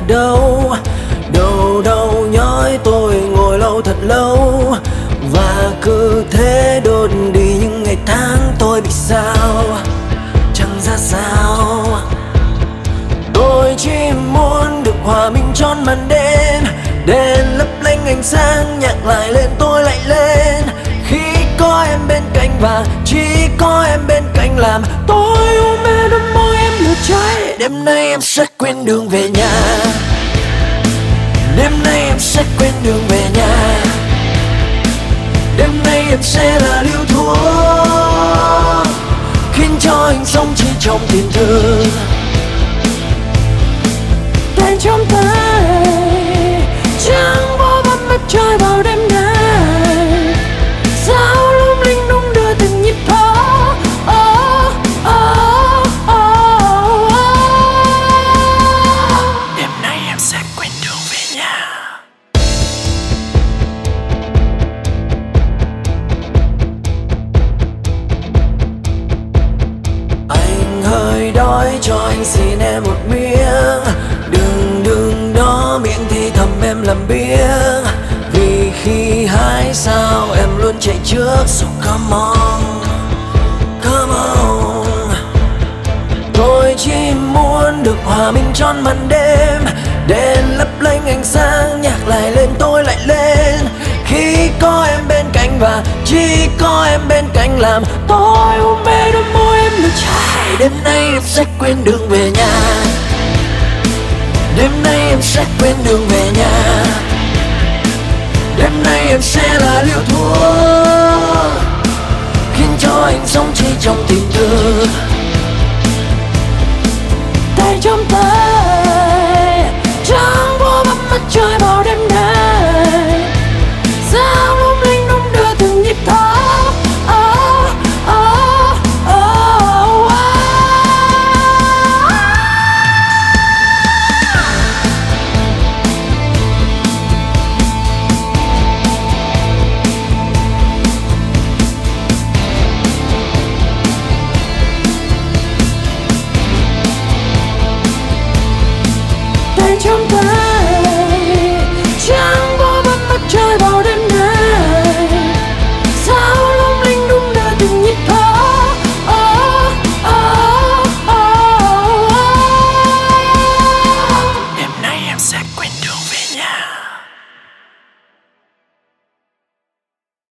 đâu. Đâu đâu nhói tôi ngồi lâu thật lâu, và cứ thế đốt đi những ngày tháng tôi bị sao chẳng ra sao. Tôi chỉ muốn được hòa mình trong màn đêm, đèn lấp lánh ánh sáng nhạc lại lên tôi lại lên. Khi có em bên cạnh và chỉ có em bên cạnh làm tôi ôm em đôi môi em lửa cháy. Đêm nay em sẽ quên đường về nhà, đêm nay em sẽ quên đường về nhà. Đêm nay em sẽ là liều thuốc khiến cho anh sống chỉ trong tình thương. Tay trong tay chẳng bỏ bắn mặt trời vào đêm nay, sao lung linh đung đưa từng nhịp thở. Đêm nay em sẽ quên đường về nhà. Anh hơi đói cho anh xin em một miếng, đừng đó miệng thì thầm em làm biếng. Vì khi hái sao em luôn chạy trước, so come on, come on. Tôi chỉ muốn được hòa mình trong màn đêm, đèn lấp lánh ánh sáng nhạc lại lên tôi lại lên. Khi có em bên cạnh và chỉ có em bên cạnh làm tôi ôm em đôi môi em lửa cháy. Đêm nay em sẽ quên đường về nhà, đêm nay em sẽ quên đường về nhà. Đêm nay em sẽ là liều thuốc khiến cho anh sống chỉ trong tình thương. Tay trong tay